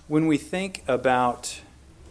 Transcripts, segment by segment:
When we think about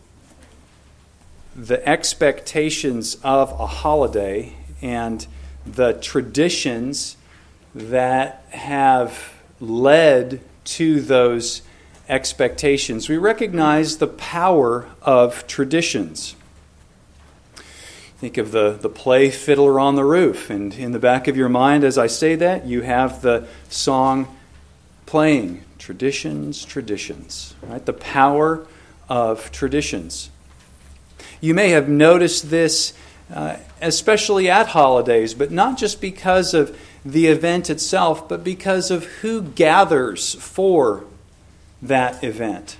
the expectations of a holiday and the traditions that have led to those expectations, we recognize the power of traditions. Think of the play Fiddler on the Roof, and in the back of your mind as I say that, you have the song playing, Traditions, Traditions, right? The power of traditions. You may have noticed this especially at holidays, but not just because of the event itself, but because of who gathers for that event.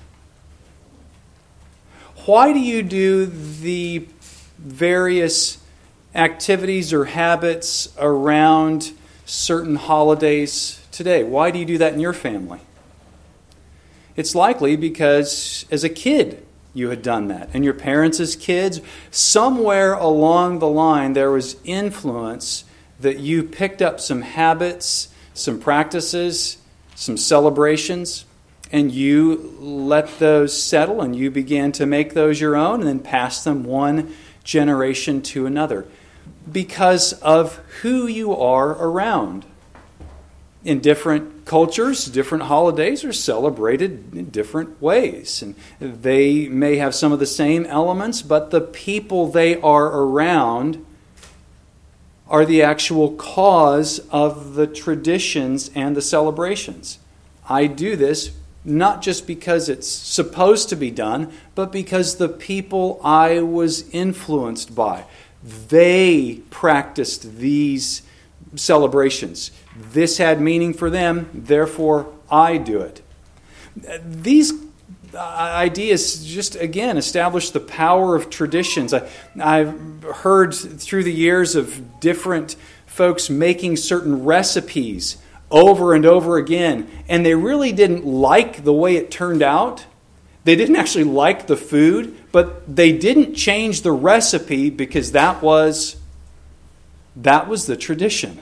Why do you do the various activities or habits around certain holidays today? Why do you do that in your family? It's likely because as a kid you had done that, and your parents as kids, somewhere along the line there was influence that you picked up some habits, some practices, some celebrations, and you let those settle and you began to make those your own and then pass them one generation to another because of who you are around. In different cultures, different holidays are celebrated in different ways. And they may have some of the same elements, but the people they are around are the actual cause of the traditions and the celebrations. I do this not just because it's supposed to be done, but because the people I was influenced by, they practiced these celebrations. This had meaning for them, therefore I do it. These ideas just, again, establish the power of traditions. I've heard through the years of different folks making certain recipes over and over again, and they really didn't like the way it turned out. They didn't actually like the food, but they didn't change the recipe because that was the tradition.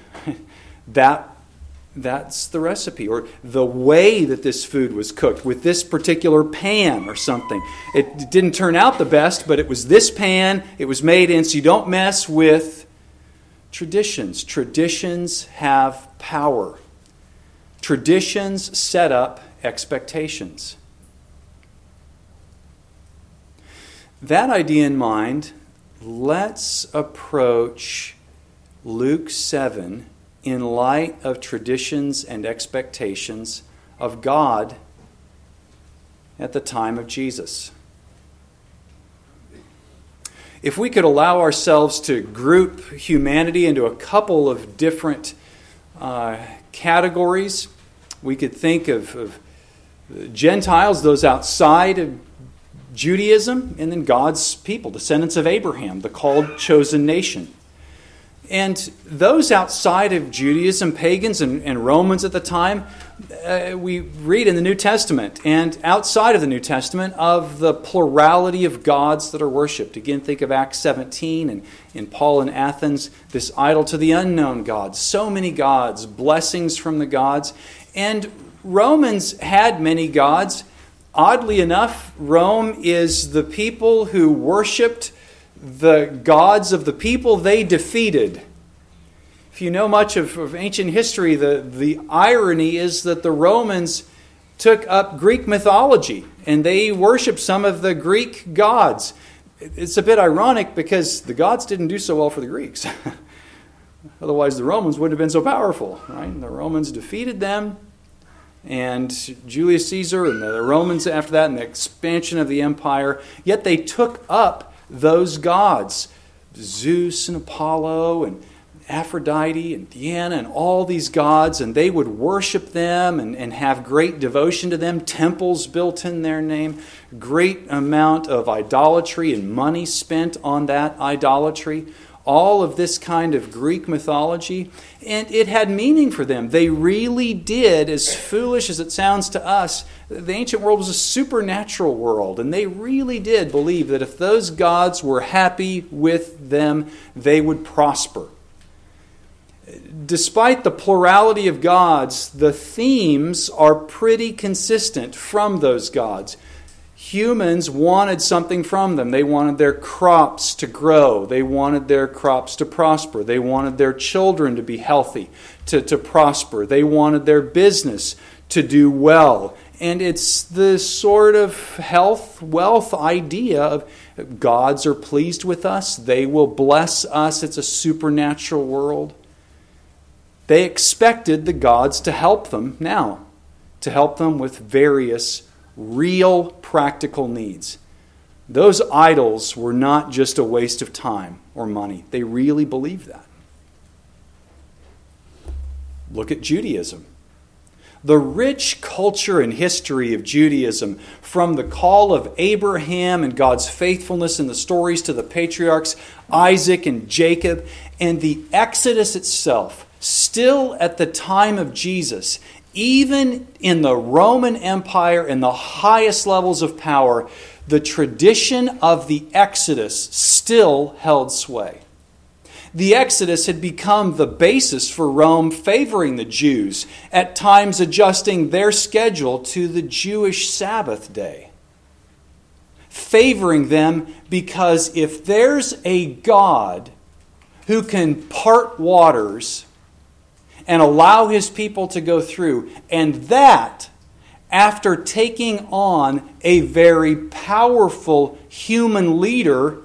That's the recipe, or the way that this food was cooked with this particular pan or something. It didn't turn out the best, but it was this pan it was made in, so you don't mess with traditions. Traditions have power. Traditions set up expectations. That idea in mind, let's approach Luke 7 in light of traditions and expectations of God at the time of Jesus. If we could allow ourselves to group humanity into a couple of different categories, we could think of Gentiles, those outside of Judaism, and then God's people, descendants of Abraham, the called, chosen nation. And those outside of Judaism, pagans and Romans at the time, we read in the New Testament and outside of the New Testament of the plurality of gods that are worshipped. Again, think of Acts 17 and in Paul in Athens, this idol to the unknown gods. So many gods, blessings from the gods. And Romans had many gods. Oddly enough, Rome is the people who worshipped the gods of the people they defeated. If you know much of ancient history, the irony is that the Romans took up Greek mythology and they worshiped some of the Greek gods. It's a bit ironic because the gods didn't do so well for the Greeks. Otherwise, the Romans wouldn't have been so powerful, right? The Romans defeated them, and Julius Caesar and the Romans after that, and the expansion of the empire. Yet they took up those gods, Zeus and Apollo and Aphrodite and Diana and all these gods, and they would worship them and have great devotion to them, temples built in their name, great amount of idolatry and money spent on that idolatry, all of this kind of Greek mythology, and it had meaning for them. They really did, as foolish as it sounds to us, the ancient world was a supernatural world, and they really did believe that if those gods were happy with them, they would prosper. Despite the plurality of gods, the themes are pretty consistent from those gods. Humans wanted something from them. They wanted their crops to grow. They wanted their crops to prosper. They wanted their children to be healthy, to prosper. They wanted their business to do well. And it's the sort of health, wealth idea of gods are pleased with us. They will bless us. It's a supernatural world. They expected the gods to help them now, to help them with various real practical needs. Those idols were not just a waste of time or money. They really believed that. Look at Judaism. The rich culture and history of Judaism, from the call of Abraham and God's faithfulness in the stories to the patriarchs, Isaac and Jacob, and the Exodus itself, still at the time of Jesus, even in the Roman Empire and the highest levels of power, the tradition of the Exodus still held sway. The Exodus had become the basis for Rome favoring the Jews, at times adjusting their schedule to the Jewish Sabbath day. Favoring them because if there's a God who can part waters and allow his people to go through, and that after taking on a very powerful human leader,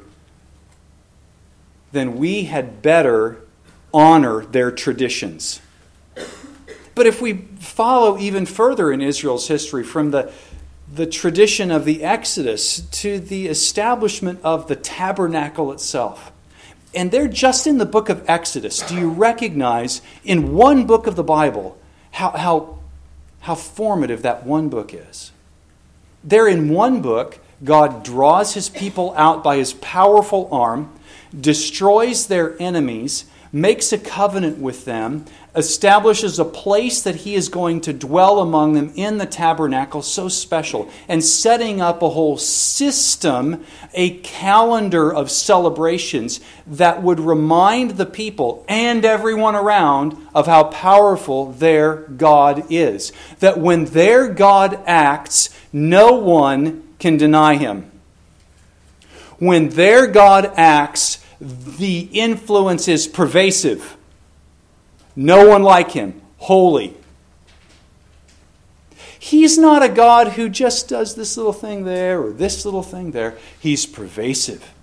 then we had better honor their traditions. But if we follow even further in Israel's history, from the tradition of the Exodus to the establishment of the tabernacle itself, and they're just in the book of Exodus, do you recognize in one book of the Bible how formative that one book is? There in one book, God draws his people out by his powerful arm, destroys their enemies, makes a covenant with them, establishes a place that he is going to dwell among them in the tabernacle, so special, and setting up a whole system, a calendar of celebrations that would remind the people and everyone around of how powerful their God is. That when their God acts, no one can deny him. When their God acts, the influence is pervasive. No one like him. Holy. He's not a God who just does this little thing there or this little thing there. He's pervasive.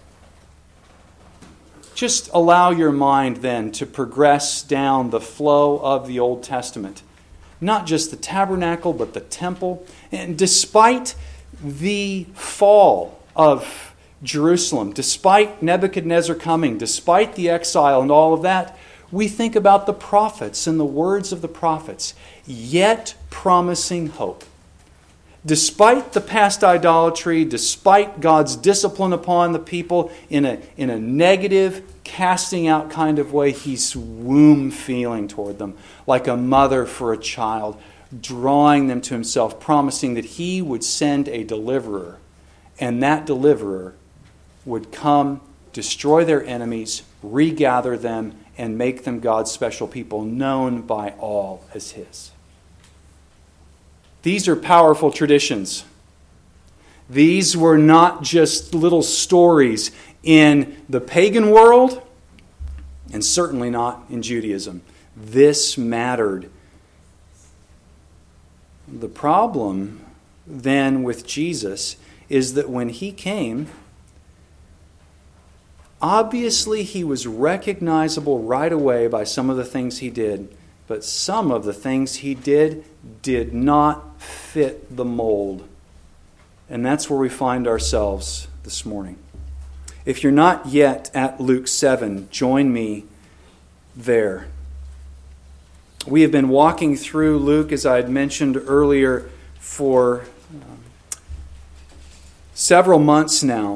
Just allow your mind then to progress down the flow of the Old Testament. Not just the tabernacle, but the temple. And despite the fall of Jerusalem, despite Nebuchadnezzar coming, despite the exile and all of that, we think about the prophets and the words of the prophets, yet promising hope. Despite the past idolatry, despite God's discipline upon the people in a negative, casting out kind of way, he's womb feeling toward them, like a mother for a child, drawing them to himself, promising that he would send a deliverer, and that deliverer would come, destroy their enemies, regather them, and make them God's special people, known by all as his. These are powerful traditions. These were not just little stories in the pagan world, and certainly not in Judaism. This mattered. The problem then with Jesus is that when he came, obviously, he was recognizable right away by some of the things he did, but some of the things he did not fit the mold. And that's where we find ourselves this morning. If you're not yet at Luke 7, join me there. We have been walking through Luke, as I had mentioned earlier, for several months now.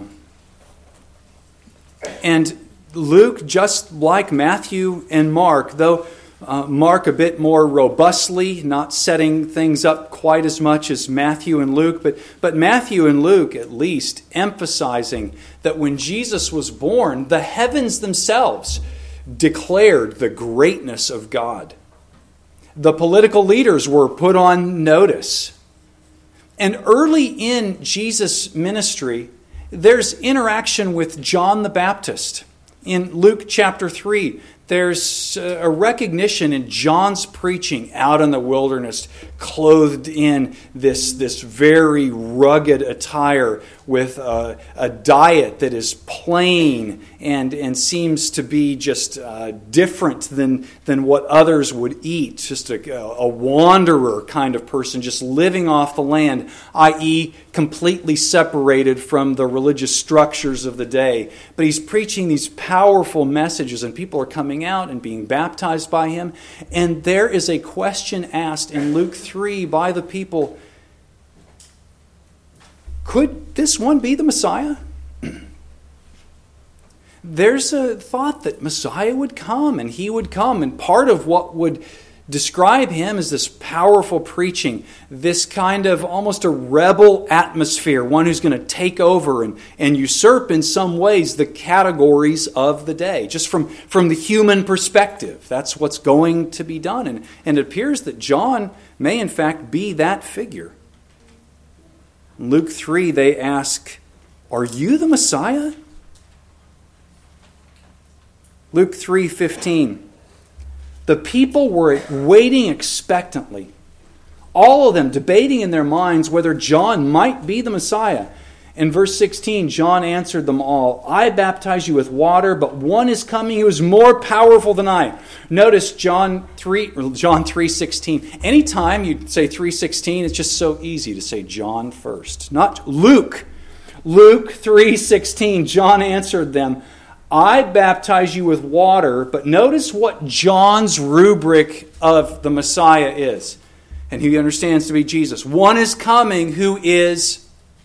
And Luke, just like Matthew and Mark, though Mark a bit more robustly, not setting things up quite as much as Matthew and Luke, but Matthew and Luke at least emphasizing that when Jesus was born, the heavens themselves declared the greatness of God. The political leaders were put on notice. And early in Jesus' ministry, there's interaction with John the Baptist. In Luke chapter 3, there's a recognition in John's preaching out in the wilderness, clothed in this very rugged attire with a diet that is plain and seems to be just different than what others would eat. Just a wanderer kind of person, just living off the land, i.e. completely separated from the religious structures of the day. But he's preaching these powerful messages, and people are coming out and being baptized by him. And there is a question asked in Luke 3 by the people, could this one be the Messiah? There's a thought that Messiah would come, and he would come. And part of what would describe him is this powerful preaching, this kind of almost a rebel atmosphere, one who's going to take over and usurp in some ways the categories of the day, just from the human perspective. That's what's going to be done. And it appears that John may in fact be that figure. In Luke 3, they ask, "Are you the Messiah?" Luke 3:15. The people were waiting expectantly, all of them debating in their minds whether John might be the Messiah. In verse 16, John answered them all, "I baptize you with water, but one is coming who is more powerful than I." Notice John 3:16. Anytime you say 3:16, it's just so easy to say John first, not Luke. Luke 3:16, John answered them, "I baptize you with water," but notice what John's rubric of the Messiah is, and he understands to be Jesus. One is coming who is...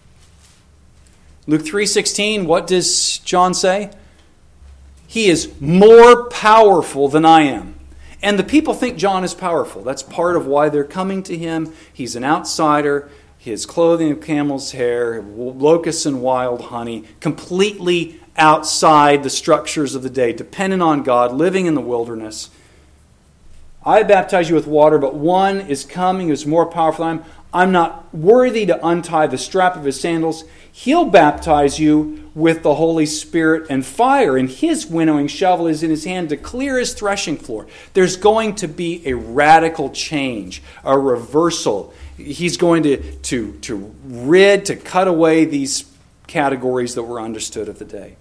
Luke 3:16, what does John say? He is more powerful than I am. And the people think John is powerful. That's part of why they're coming to him. He's an outsider. His clothing of camel's hair, locusts and wild honey, completely outside the structures of the day, dependent on God, living in the wilderness. "I baptize you with water, but one is coming who is more powerful than I am. I'm not worthy to untie the strap of his sandals. He'll baptize you with the Holy Spirit and fire, and his winnowing shovel is in his hand to clear his threshing floor." There's going to be a radical change, a reversal. He's going to cut away these categories that were understood of the day.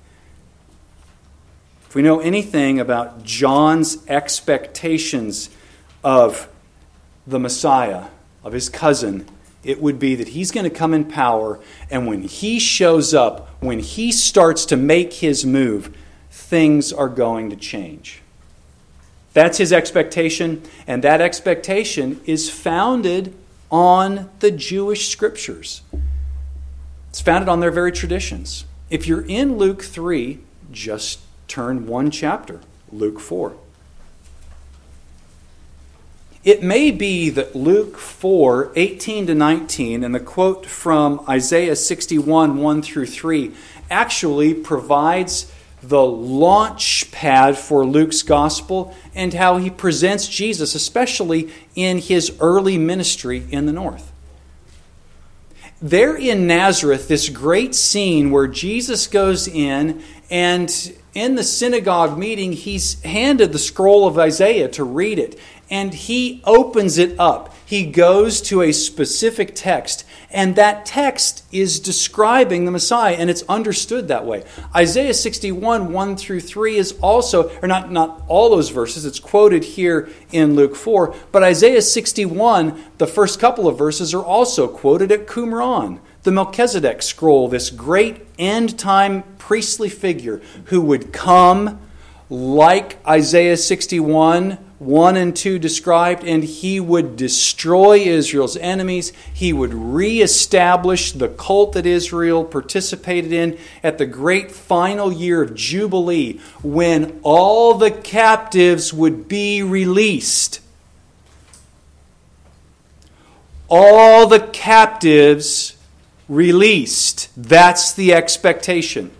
If we know anything about John's expectations of the Messiah, of his cousin, it would be that he's going to come in power, and when he shows up, when he starts to make his move, things are going to change. That's his expectation, and that expectation is founded on the Jewish scriptures. It's founded on their very traditions. If you're in Luke 3, just turn one chapter, Luke 4. It may be that Luke 4, 18 to 19, and the quote from Isaiah 61, 1 through 3, actually provides the launch pad for Luke's gospel and how he presents Jesus, especially in his early ministry in the north. There in Nazareth, this great scene where Jesus goes in, and in the synagogue meeting, he's handed the scroll of Isaiah to read it. And he opens it up. He goes to a specific text, and that text is describing the Messiah, and it's understood that way. Isaiah 61, 1 through 3 is also, or not all those verses, it's quoted here in Luke 4, but Isaiah 61, the first couple of verses are also quoted at Qumran, the Melchizedek scroll, this great end-time priestly figure who would come like Isaiah 61, 1 and 2 described, and he would destroy Israel's enemies. He would reestablish the cult that Israel participated in at the great final year of Jubilee, when all the captives would be released. All the captives released. That's the expectation.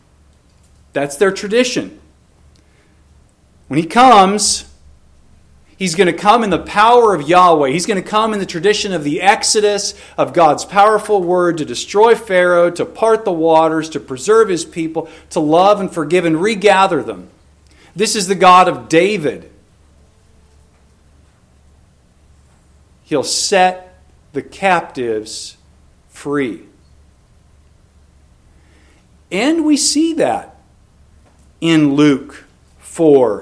That's their tradition. When he comes, He's going to come in the power of Yahweh. He's going to come in the tradition of the Exodus, of God's powerful word to destroy Pharaoh, to part the waters, to preserve his people, to love and forgive and regather them. This is the God of David. He'll set the captives free. And we see that in Luke 4,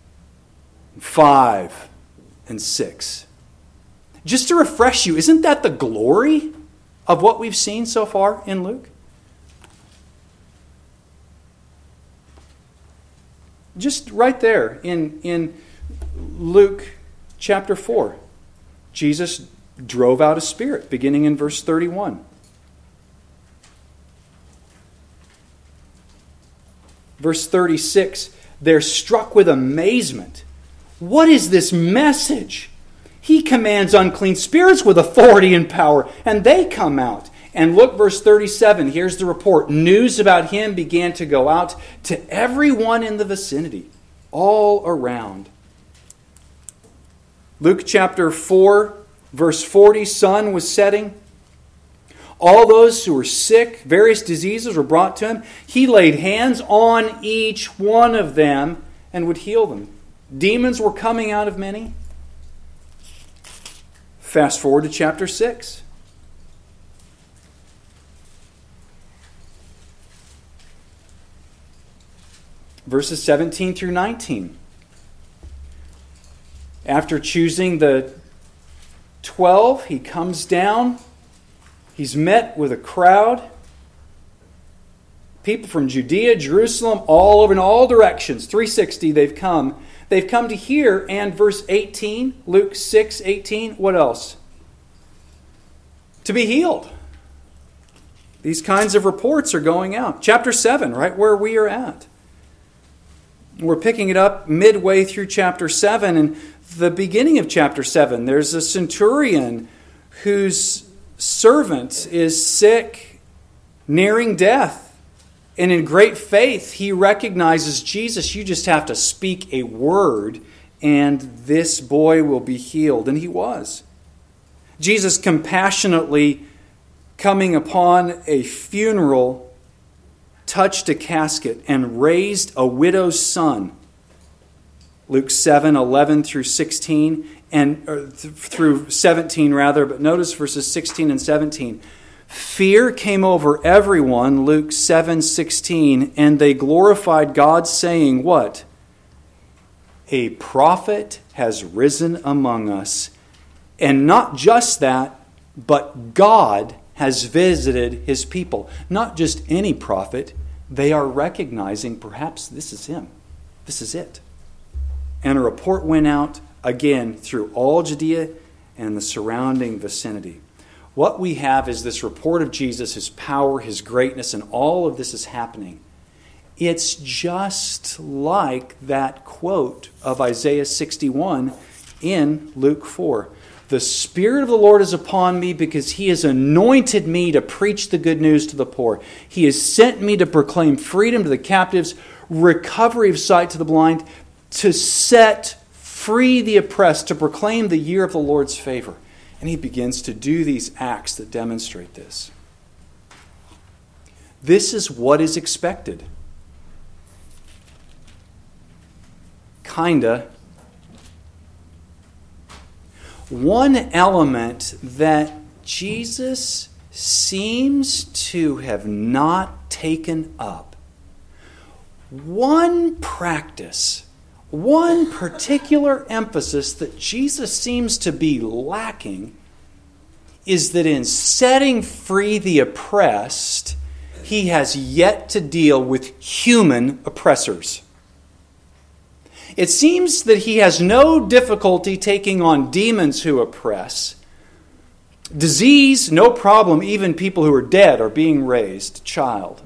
5, and 6. Just to refresh you, isn't that the glory of what we've seen so far in Luke? Just right there in Luke chapter 4, Jesus drove out a spirit, beginning in verse 31. Verse 36, they're struck with amazement. What is this message? He commands unclean spirits with authority and power, and they come out. And look, verse 37, here's the report. News about him began to go out to everyone in the vicinity, all around. Luke chapter 4, verse 40, sun was setting. All those who were sick, various diseases were brought to him. He laid hands on each one of them and would heal them. Demons were coming out of many. Fast forward to chapter 6. Verses 17 through 19. After choosing the 12, he comes down. He's met with a crowd. People from Judea, Jerusalem, all over in all directions. 360 they've come. They've come to hear, and verse 18, Luke 6:18, what else? To be healed. These kinds of reports are going out. Chapter 7, right where we are at. We're picking it up midway through chapter 7, and the beginning of chapter 7, there's a centurion whose servant is sick, nearing death. And in great faith, he recognizes, Jesus, you just have to speak a word and this boy will be healed. And he was. Jesus compassionately coming upon a funeral, touched a casket and raised a widow's son. Luke 7:11 through 16, through 17 rather, but notice verses 16 and 17. Fear came over everyone, Luke 7:16, and they glorified God, saying, what? A prophet has risen among us. And not just that, but God has visited his people. Not just any prophet. They are recognizing perhaps this is him. This is it. And a report went out again through all Judea and the surrounding vicinity. What we have is this report of Jesus, his power, his greatness, and all of this is happening. It's just like that quote of Isaiah 61 in Luke 4. The Spirit of the Lord is upon me because he has anointed me to preach the good news to the poor. He has sent me to proclaim freedom to the captives, recovery of sight to the blind, to set free the oppressed, to proclaim the year of the Lord's favor. And he begins to do these acts that demonstrate this. This is what is expected. Kinda. One element that Jesus seems to have not taken up. One practice. One particular emphasis that Jesus seems to be lacking is that in setting free the oppressed, he has yet to deal with human oppressors. It seems that he has no difficulty taking on demons who oppress. Disease, no problem. Even people who are dead are being raised, child.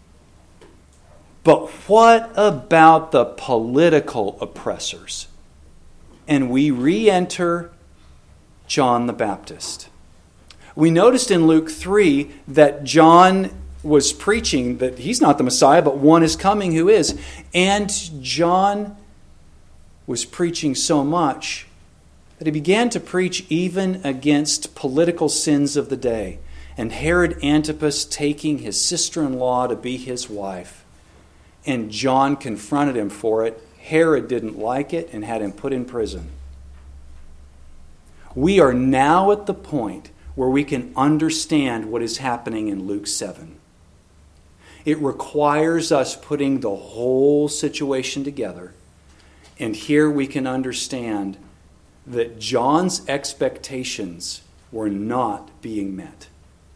But what about the political oppressors? And we re-enter John the Baptist. We noticed in Luke 3 that John was preaching that he's not the Messiah, but one is coming who is. And John was preaching so much that he began to preach even against political sins of the day, and Herod Antipas taking his sister-in-law to be his wife. And John confronted him for it. Herod didn't like it and had him put in prison. We are now at the point where we can understand what is happening in Luke 7. It requires us putting the whole situation together. And here we can understand that John's expectations were not being met.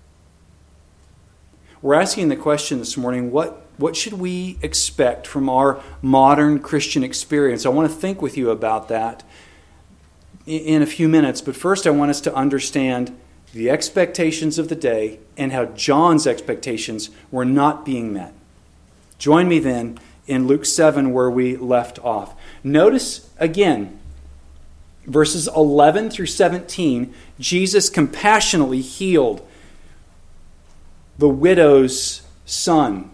We're asking the question this morning, what should we expect from our modern Christian experience? I want to think with you about that in a few minutes, but first I want us to understand the expectations of the day and how John's expectations were not being met. Join me then in Luke 7 where we left off. Notice again, verses 11 through 17, Jesus compassionately healed the widow's son,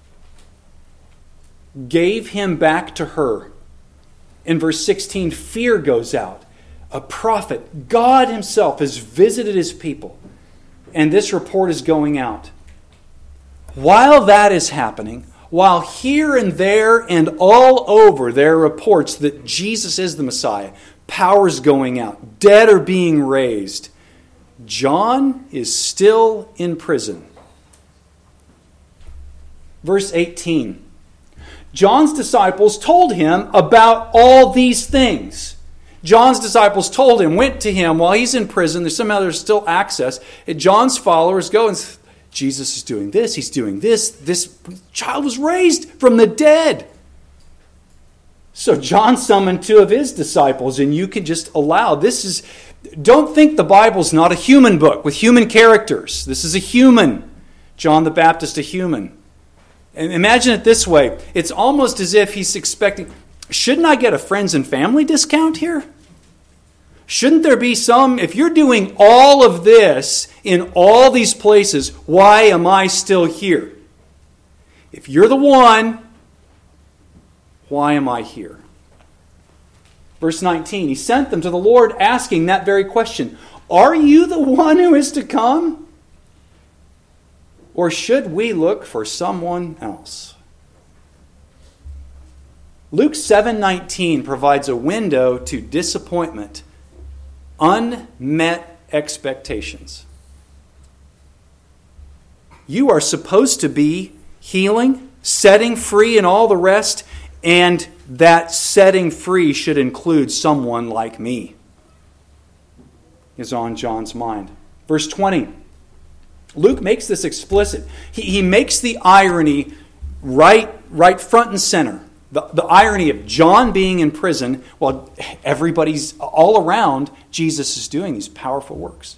gave him back to her. In verse 16, fear goes out. A prophet, God himself, has visited his people, and this report is going out. While that is happening, while here and there and all over there are reports that Jesus is the Messiah, power's going out, dead are being raised, John is still in prison. Verse 18. John's disciples told him about all these things. John's disciples told him, went to him while he's in prison. There's still access. And John's followers go and Jesus is doing this, he's doing this. This child was raised from the dead. So John summoned two of his disciples, and you can just allow, don't think the Bible's not a human book with human characters. This is a human. John the Baptist, a human. And imagine it this way. It's almost as if he's expecting, shouldn't I get a friends and family discount here? Shouldn't there be some, if you're doing all of this in all these places, why am I still here? If you're the one, why am I here? Verse 19, he sent them to the Lord asking that very question. Are you the one who is to come? Or should we look for someone else? Luke 7:19 provides a window to disappointment, unmet expectations. You are supposed to be healing, setting free, and all the rest, and that setting free should include someone like me, is on John's mind. Verse 20. Luke makes this explicit. He makes the irony right front and center. The irony of John being in prison while everybody's all around, Jesus is doing these powerful works.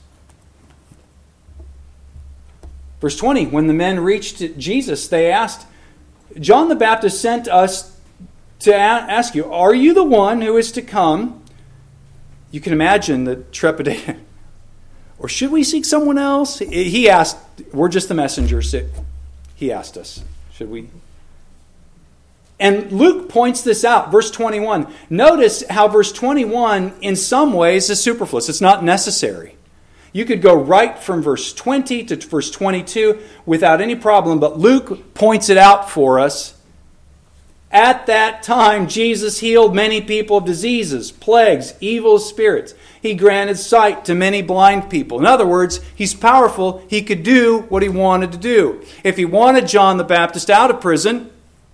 Verse 20, when the men reached Jesus, they asked, John the Baptist sent us to ask you, are you the one who is to come? You can imagine the trepidation. Or should we seek someone else? He asked, we're just the messengers. He asked us, should we? And Luke points this out, verse 21. Notice how verse 21 in some ways is superfluous. It's not necessary. You could go right from verse 20 to verse 22 without any problem, but Luke points it out for us. At that time, Jesus healed many people of diseases, plagues, evil spirits. He granted sight to many blind people. In other words, he's powerful. He could do what he wanted to do. If he wanted John the Baptist out of prison,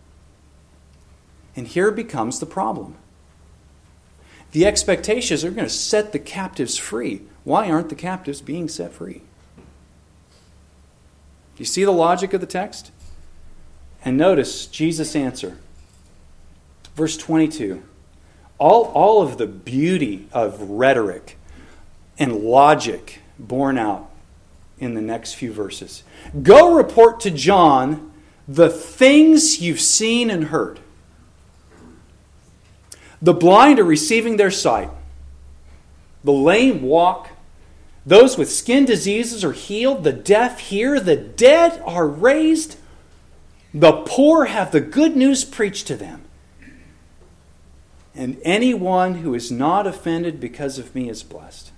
and here becomes the problem. The expectations are going to set the captives free. Why aren't the captives being set free? Do you see the logic of the text? And notice Jesus' answer. Verse 22. All of the beauty of rhetoric and logic borne out in the next few verses. Go report to John the things you've seen and heard. The blind are receiving their sight. The lame walk. Those with skin diseases are healed. The deaf hear. The dead are raised. The poor have the good news preached to them. and anyone who is not offended because of me is blessed.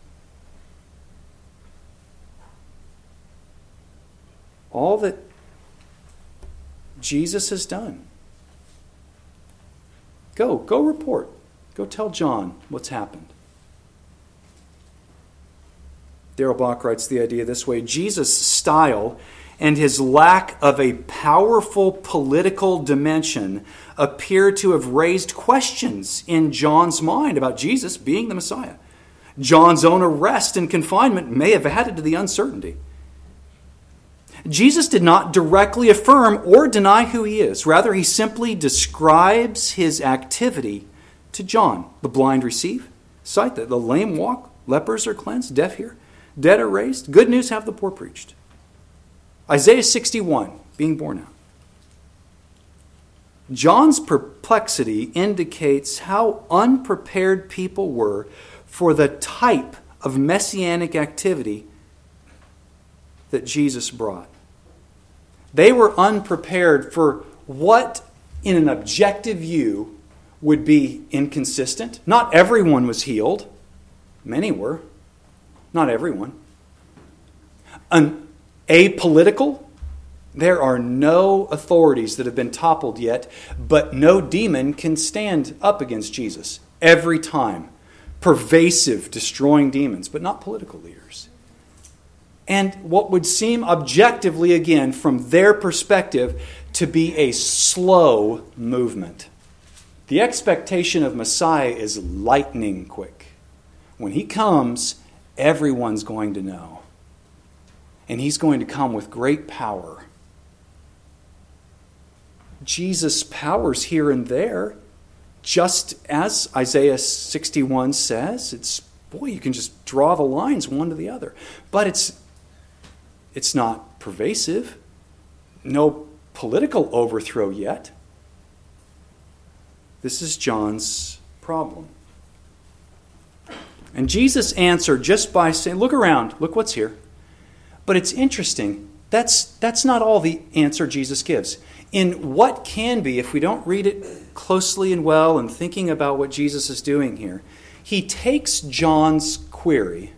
All that Jesus has done. Go report. Go tell John what's happened. Darrell Bock writes the idea this way: Jesus' style and his lack of a powerful political dimension appear to have raised questions in John's mind about Jesus being the Messiah. John's own arrest and confinement may have added to the uncertainty. Jesus did not directly affirm or deny who he is. Rather, he simply describes his activity to John. The blind receive sight, the lame walk, lepers are cleansed, deaf hear, dead are raised, good news have the poor preached. Isaiah 61, being born out. John's perplexity indicates how unprepared people were for the type of messianic activity that Jesus brought. They were unprepared for what, in an objective view, would be inconsistent. Not everyone was healed. Many were. Not everyone. Apolitical. There are no authorities that have been toppled yet, but no demon can stand up against Jesus every time. Pervasive, destroying demons, but not political leaders. And what would seem objectively, again, from their perspective, to be a slow movement. The expectation of Messiah is lightning quick. When he comes, everyone's going to know. And he's going to come with great power. Jesus' powers here and there, just as Isaiah 61 says, you can just draw the lines one to the other. But it's not pervasive. No political overthrow yet. This is John's problem. And Jesus answered just by saying, look around, look what's here. But it's interesting. That's not all the answer Jesus gives. In what can be, if we don't read it closely and well and thinking about what Jesus is doing here, he takes John's query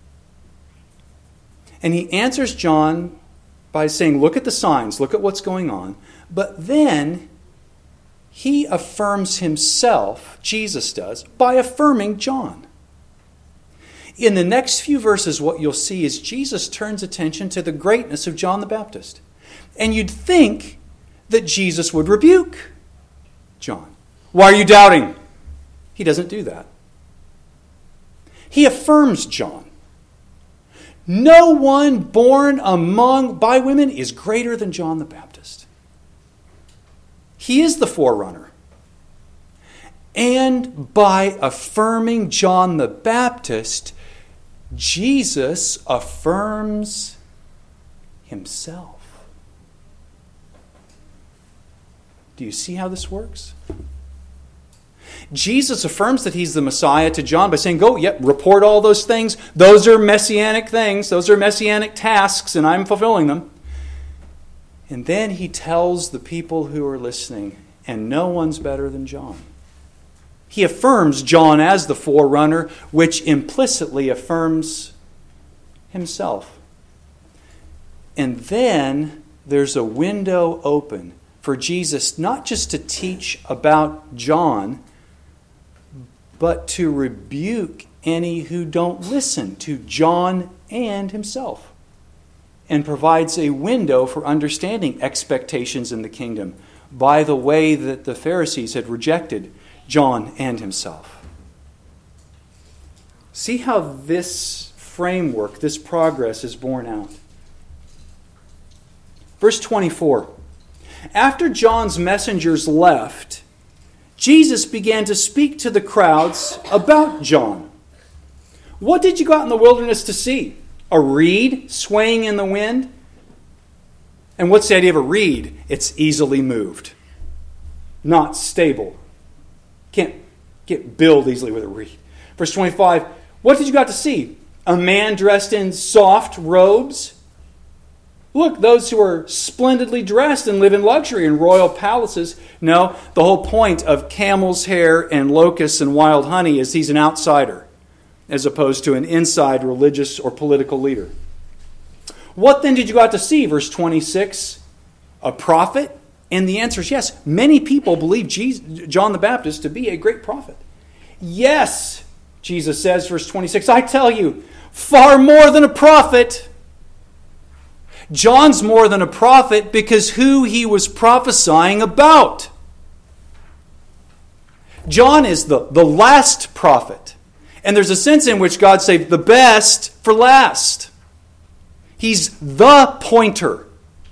and he answers John by saying, look at the signs, look at what's going on. But then he affirms himself, Jesus does, by affirming John. In the next few verses, what you'll see is Jesus turns attention to the greatness of John the Baptist. And you'd think that Jesus would rebuke John. Why are you doubting? He doesn't do that. He affirms John. No one born by women is greater than John the Baptist. He is the forerunner. And by affirming John the Baptist, Jesus affirms himself. Do you see how this works? Jesus affirms that he's the Messiah to John by saying, report all those things. Those are messianic things. Those are messianic tasks, and I'm fulfilling them. And then he tells the people who are listening, and no one's better than John. He affirms John as the forerunner, which implicitly affirms himself. And then there's a window open for Jesus not just to teach about John, but to rebuke any who don't listen to John and himself, and provides a window for understanding expectations in the kingdom by the way that the Pharisees had rejected John and himself. See how this framework, this progress is borne out. Verse 24. After John's messengers left, Jesus began to speak to the crowds about John. What did you go out in the wilderness to see? A reed swaying in the wind? And what's the idea of a reed? It's easily moved, not stable. Can't build easily with a reed. Verse 25, what did you got to see? A man dressed in soft robes? Look, those who are splendidly dressed and live in luxury in royal palaces. No, the whole point of camel's hair and locusts and wild honey is he's an outsider, as opposed to an inside religious or political leader. What then did you go out to see? Verse 26, a prophet? And the answer is yes. Many people believe John the Baptist to be a great prophet. Yes, Jesus says, verse 26, I tell you, far more than a prophet. John's more than a prophet because who he was prophesying about. John is the last prophet. And there's a sense in which God saved the best for last. He's the pointer.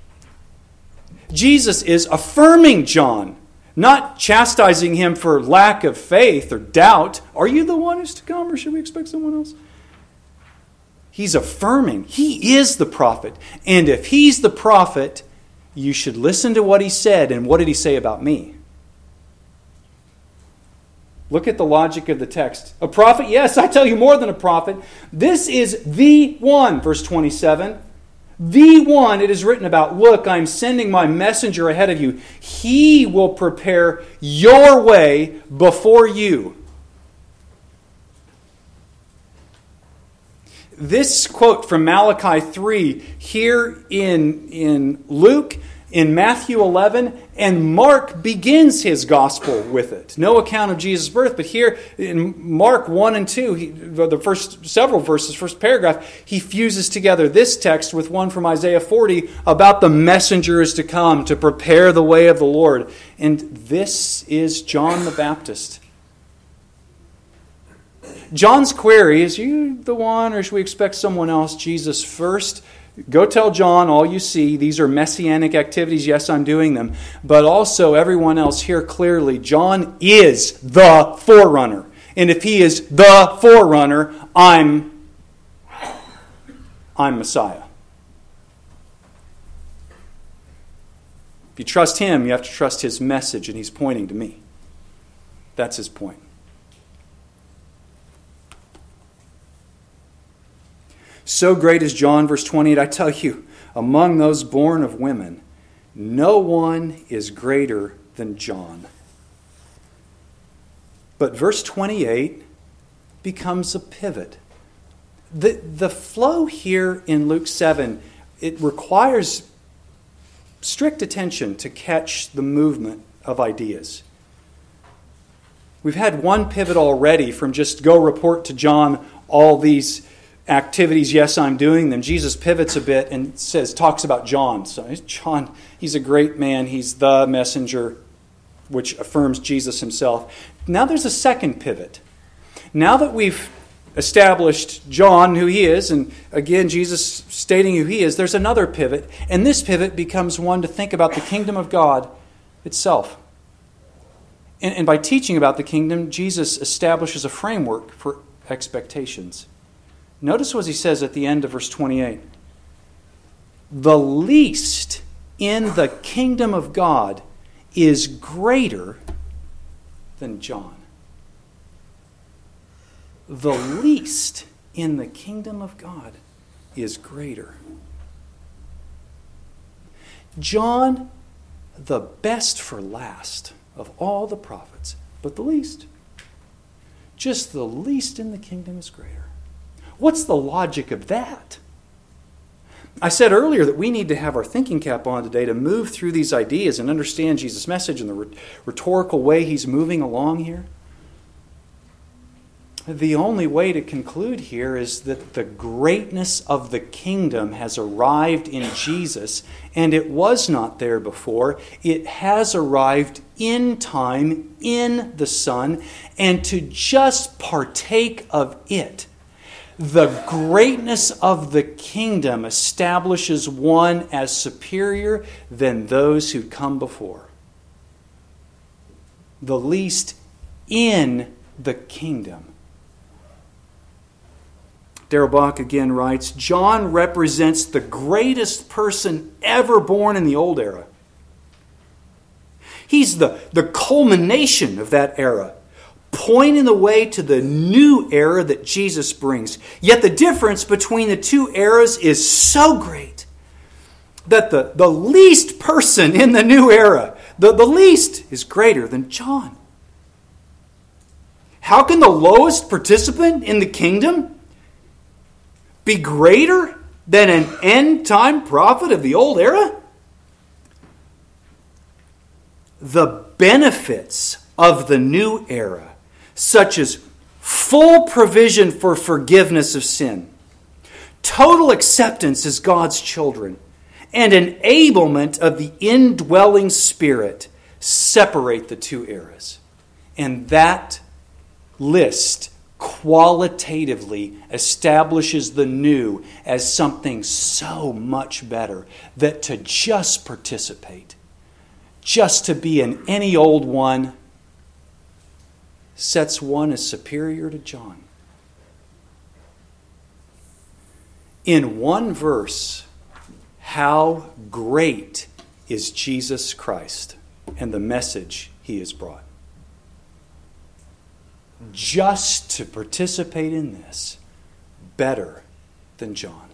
Jesus is affirming John, not chastising him for lack of faith or doubt. Are you the one who's to come, or should we expect someone else? He's affirming. He is the prophet. And if he's the prophet, you should listen to what he said. And what did he say about me? Look at the logic of the text. A prophet? Yes, I tell you, more than a prophet. This is the one, verse 27. The one it is written about. Look, I'm sending my messenger ahead of you. He will prepare your way before you. This quote from Malachi 3 here in Luke, in Matthew 11, and Mark begins his gospel with it. No account of Jesus' birth, but here in Mark 1 and 2, the first several verses, first paragraph, he fuses together this text with one from Isaiah 40 about the messenger is to come to prepare the way of the Lord. And this is John the Baptist. John's query is, you the one, or should we expect someone else? Jesus first. Go tell John all you see. These are messianic activities. Yes, I'm doing them. But also everyone else here clearly, John is the forerunner. And if he is the forerunner, I'm Messiah. If you trust him, you have to trust his message, and he's pointing to me. That's his point. So great is John, verse 28, I tell you, among those born of women, no one is greater than John. But verse 28 becomes a pivot. The flow here in Luke 7, it requires strict attention to catch the movement of ideas. We've had one pivot already from just go report to John all these activities, yes, I'm doing them. Jesus pivots a bit and talks about John. So John, he's a great man. He's the messenger, which affirms Jesus himself. Now there's a second pivot. Now that we've established John, who he is, and again, Jesus stating who he is, there's another pivot. And this pivot becomes one to think about the kingdom of God itself. And by teaching about the kingdom, Jesus establishes a framework for expectations. Notice what he says at the end of verse 28. The least in the kingdom of God is greater than John. The least in the kingdom of God is greater. John, the best for last of all the prophets, but the least. Just the least in the kingdom is greater. What's the logic of that? I said earlier that we need to have our thinking cap on today to move through these ideas and understand Jesus' message and the rhetorical way he's moving along here. The only way to conclude here is that the greatness of the kingdom has arrived in Jesus, and it was not there before. It has arrived in time in the Son, and to just partake of it, the greatness of the kingdom establishes one as superior than those who come before. The least in the kingdom. Darrell Bock again writes, John represents the greatest person ever born in the old era. He's the culmination of that era, pointing the way to the new era that Jesus brings. Yet the difference between the two eras is so great that the least person in the new era, the least, is greater than John. How can the lowest participant in the kingdom be greater than an end-time prophet of the old era? The benefits of the new era, such as full provision for forgiveness of sin, total acceptance as God's children, and enablement of the indwelling Spirit, separate the two eras. And that list qualitatively establishes the new as something so much better that to just participate, just to be in any old one, sets one as superior to John. In one verse, how great is Jesus Christ and the message He has brought. Just to participate in this, better than John.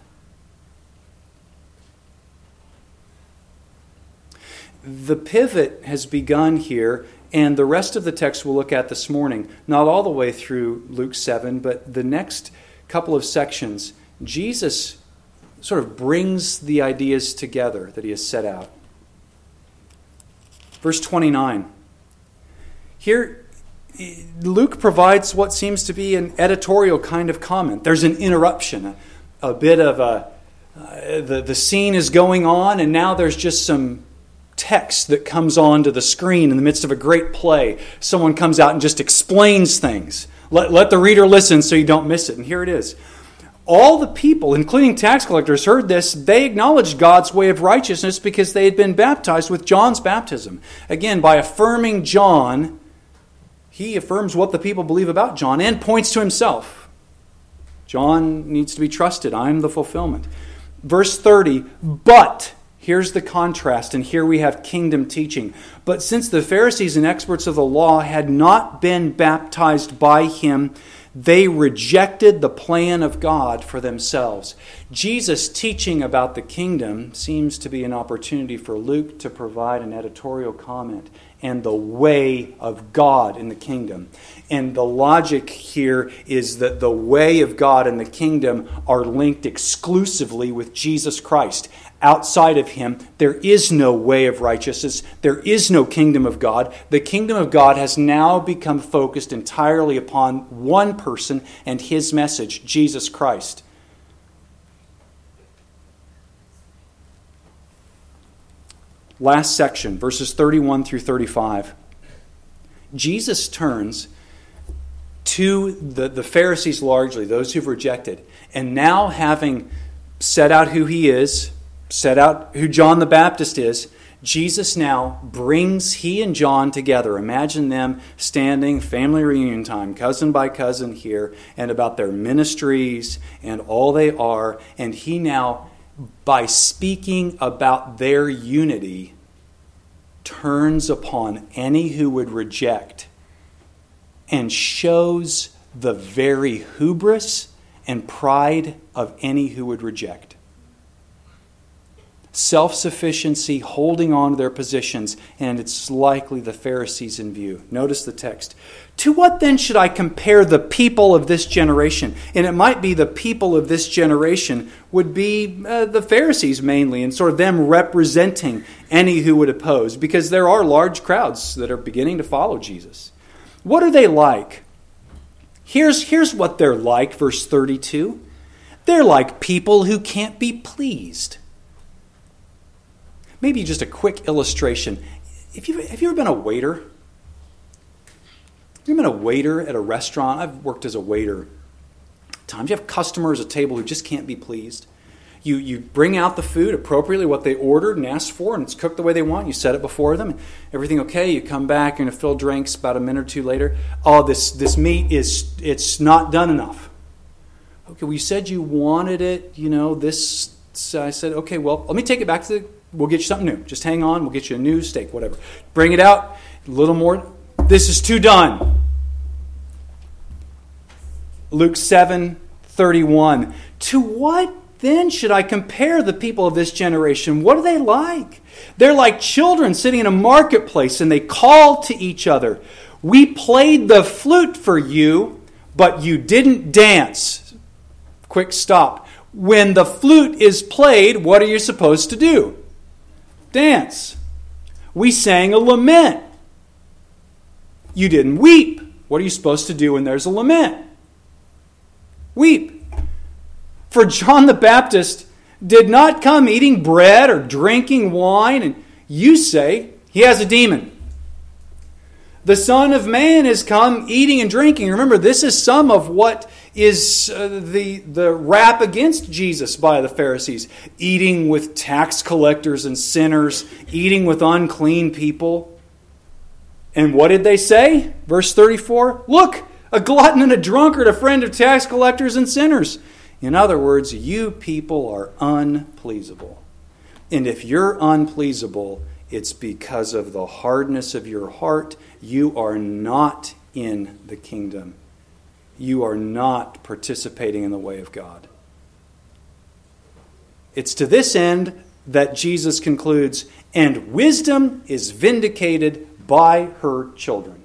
The pivot has begun here, and the rest of the text we'll look at this morning, not all the way through Luke 7, but the next couple of sections, Jesus sort of brings the ideas together that He has set out. Verse 29. Here, Luke provides what seems to be an editorial kind of comment. There's an interruption, a bit of the scene is going on, and now there's just some text that comes onto the screen in the midst of a great play. Someone comes out and just explains things. Let the reader listen so you don't miss it. And here it is. All the people, including tax collectors, heard this. They acknowledged God's way of righteousness because they had been baptized with John's baptism. Again, by affirming John, he affirms what the people believe about John and points to himself. John needs to be trusted. I'm the fulfillment. Verse 30, but, here's the contrast, and here we have kingdom teaching. But since the Pharisees and experts of the law had not been baptized by him, they rejected the plan of God for themselves. Jesus' teaching about the kingdom seems to be an opportunity for Luke to provide an editorial comment and the way of God in the kingdom. And the logic here is that the way of God and the kingdom are linked exclusively with Jesus Christ. Outside of Him, there is no way of righteousness. There is no kingdom of God. The kingdom of God has now become focused entirely upon one person and His message, Jesus Christ. Last section, verses 31 through 35. Jesus turns to the Pharisees largely, those who've rejected, and now having set out who He is, set out who John the Baptist is, Jesus now brings He and John together. Imagine them standing, family reunion time, cousin by cousin here, and about their ministries and all they are. And He now, by speaking about their unity, turns upon any who would reject and shows the very hubris and pride of any who would reject. Self-sufficiency, holding on to their positions, and it's likely the Pharisees in view. Notice the text. To what then should I compare the people of this generation? And it might be the people of this generation would be the Pharisees mainly, and sort of them representing any who would oppose, because there are large crowds that are beginning to follow Jesus. What are they like? Here's what they're like, verse 32. They're like people who can't be pleased. Maybe just a quick illustration. Have you ever been a waiter? Have you ever been a waiter at a restaurant? I've worked as a waiter times. You have customers at a table who just can't be pleased. You bring out the food appropriately, what they ordered and asked for, and it's cooked the way they want. You set it before them. Everything okay. You come back, you're going to fill drinks about a minute or two later. Oh, this meat it's not done enough. Okay, well, you said you wanted it, this. So I said, okay, well, let me take it back to we'll get you something new. Just hang on. We'll get you a new steak, whatever. Bring it out. A little more. This is too done. Luke 7:31. To what then should I compare the people of this generation? What are they like? They're like children sitting in a marketplace, and they call to each other, "We played the flute for you, but you didn't dance." Quick stop. When the flute is played, what are you supposed to do? Dance. "We sang a lament. You didn't weep." What are you supposed to do when there's a lament? Weep. For John the Baptist did not come eating bread or drinking wine, and you say he has a demon. The Son of Man has come eating and drinking. Remember, this is some of what is the rap against Jesus by the Pharisees. Eating with tax collectors and sinners, eating with unclean people. And what did they say? Verse 34, "Look, a glutton and a drunkard, a friend of tax collectors and sinners." In other words, you people are unpleasable. And if you're unpleasable, it's because of the hardness of your heart. You are not in the kingdom. You are not participating in the way of God. It's to this end that Jesus concludes, "And wisdom is vindicated by her children."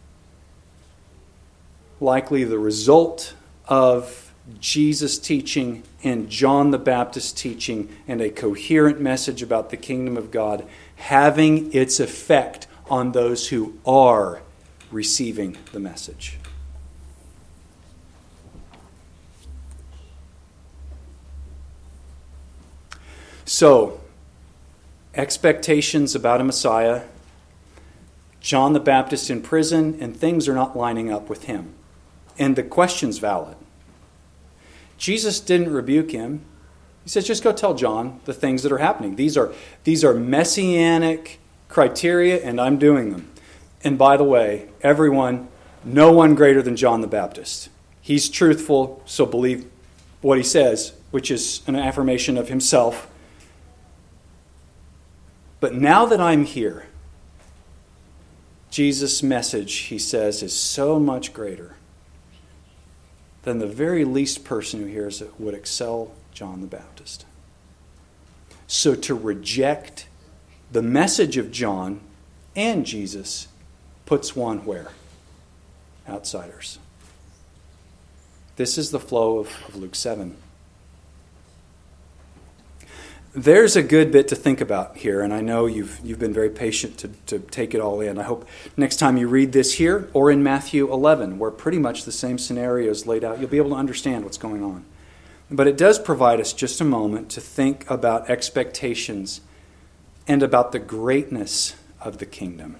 Likely the result of Jesus' teaching and John the Baptist's teaching and a coherent message about the kingdom of God having its effect on those who are receiving the message. So, expectations about a Messiah, John the Baptist in prison, and things are not lining up with him. And the question's valid. Jesus didn't rebuke him. He says, just go tell John the things that are happening. These are messianic criteria, and I'm doing them. And by the way, everyone, no one greater than John the Baptist. He's truthful, so believe what he says, which is an affirmation of himself. But now that I'm here, Jesus' message, he says, is so much greater than the very least person who hears it would excel John the Baptist. So to reject the message of John and Jesus puts one where? Outsiders. This is the flow of Luke 7. There's a good bit to think about here, and I know you've been very patient to take it all in. I hope next time you read this here or in Matthew 11, where pretty much the same scenario is laid out, you'll be able to understand what's going on. But it does provide us just a moment to think about expectations and about the greatness of the kingdom.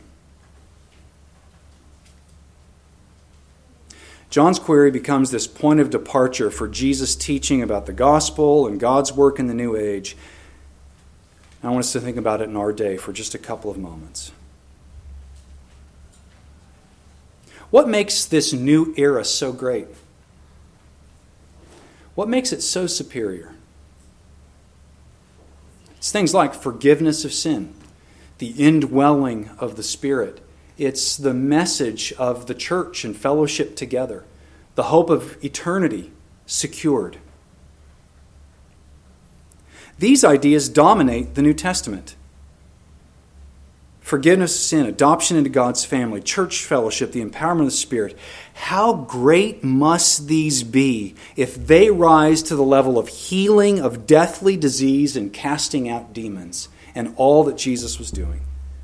John's query becomes this point of departure for Jesus' teaching about the gospel and God's work in the new age. I want us to think about it in our day for just a couple of moments. What makes this new era so great? What makes it so superior? It's things like forgiveness of sin, the indwelling of the Spirit. It's the message of the church and fellowship together, the hope of eternity secured. These ideas dominate the New Testament. Forgiveness of sin, adoption into God's family, church fellowship, the empowerment of the Spirit. How great must these be if they rise to the level of healing of deathly disease and casting out demons and all that Jesus was doing?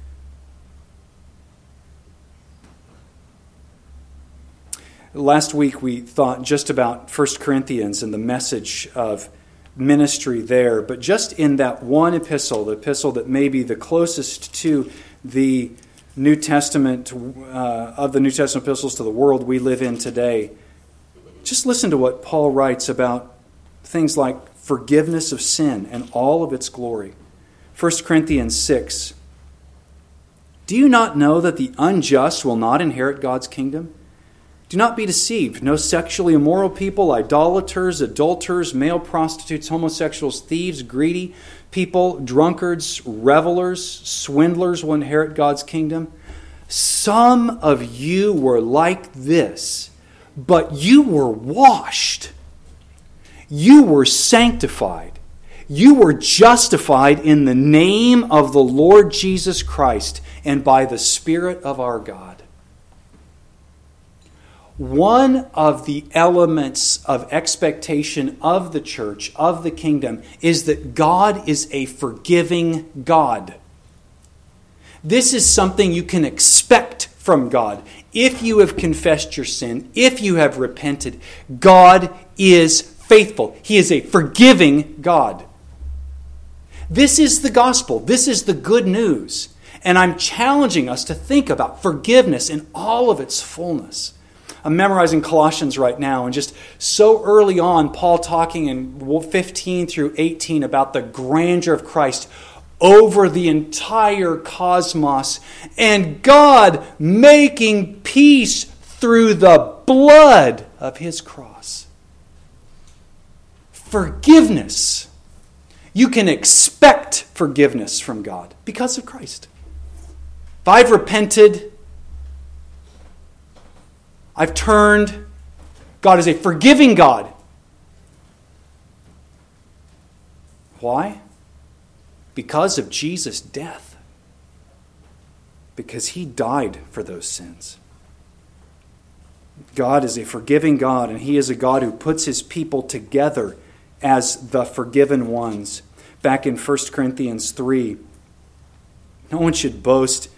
Last week we thought just about 1 Corinthians and the message of ministry there, but just in that one epistle, the epistle that may be the closest to the New Testament, of the New Testament epistles to the world we live in today, just listen to what Paul writes about things like forgiveness of sin and all of its glory. 1 Corinthians 6. Do you not know that the unjust will not inherit God's kingdom? Do not be deceived. No sexually immoral people, idolaters, adulterers, male prostitutes, homosexuals, thieves, greedy people, drunkards, revelers, swindlers will inherit God's kingdom. Some of you were like this, but you were washed. You were sanctified. You were justified in the name of the Lord Jesus Christ and by the Spirit of our God. One of the elements of expectation of the church, of the kingdom, is that God is a forgiving God. This is something you can expect from God. If you have confessed your sin, if you have repented, God is faithful. He is a forgiving God. This is the gospel. This is the good news. And I'm challenging us to think about forgiveness in all of its fullness. I'm memorizing Colossians right now, and just so early on, Paul talking in 15 through 18 about the grandeur of Christ over the entire cosmos, and God making peace through the blood of His cross. Forgiveness. You can expect forgiveness from God because of Christ. If I've repented, I've turned, God is a forgiving God. Why? Because of Jesus' death. Because He died for those sins. God is a forgiving God, and He is a God who puts His people together as the forgiven ones. Back in 1 Corinthians 3, no one should boast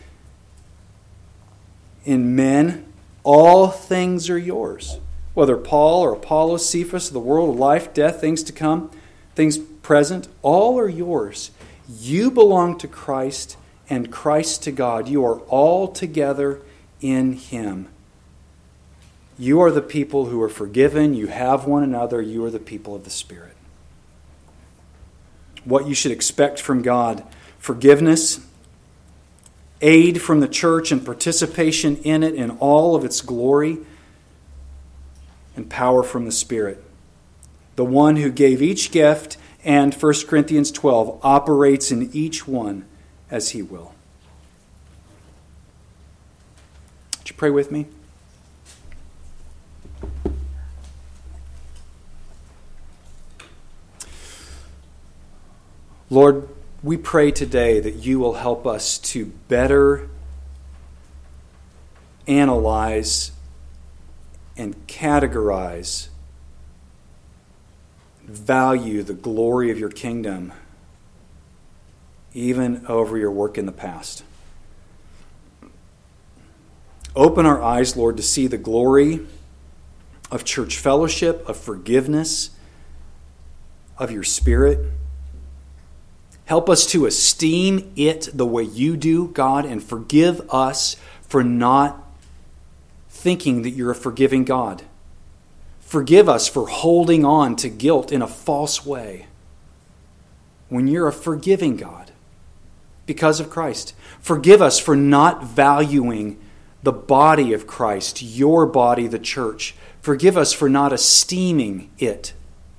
in men. All things are yours. Whether Paul or Apollos, Cephas, the world of life, death, things to come, things present, all are yours. You belong to Christ and Christ to God. You are all together in Him. You are the people who are forgiven. You have one another. You are the people of the Spirit. What you should expect from God: forgiveness, aid from the church and participation in it in all of its glory, and power from the Spirit. The one who gave each gift, and 1 Corinthians 12 operates in each one as He will. Would you pray with me? Lord, we pray today that You will help us to better analyze and categorize, value the glory of Your kingdom, even over Your work in the past. Open our eyes, Lord, to see the glory of church fellowship, of forgiveness, of Your Spirit. Help us to esteem it the way You do, God, and forgive us for not thinking that You're a forgiving God. Forgive us for holding on to guilt in a false way when You're a forgiving God because of Christ. Forgive us for not valuing the body of Christ, Your body, the church. Forgive us for not esteeming it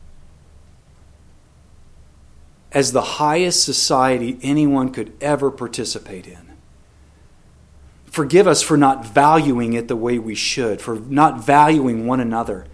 as the highest society anyone could ever participate in. Forgive us for not valuing it the way we should, for not valuing one another.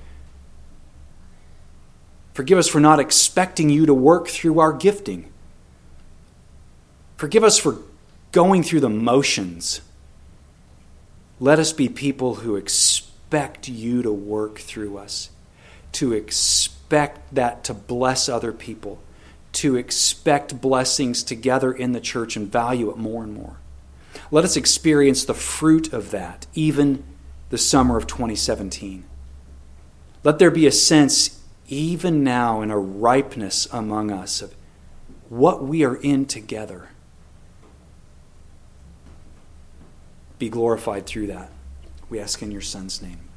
Forgive us for not expecting You to work through our gifting. Forgive us for going through the motions. Let us be people who expect You to work through us, to expect that to bless other people, to expect blessings together in the church and value it more and more. Let us experience the fruit of that, even the summer of 2017. Let there be a sense, even now, in a ripeness among us of what we are in together. Be glorified through that. We ask in Your Son's name.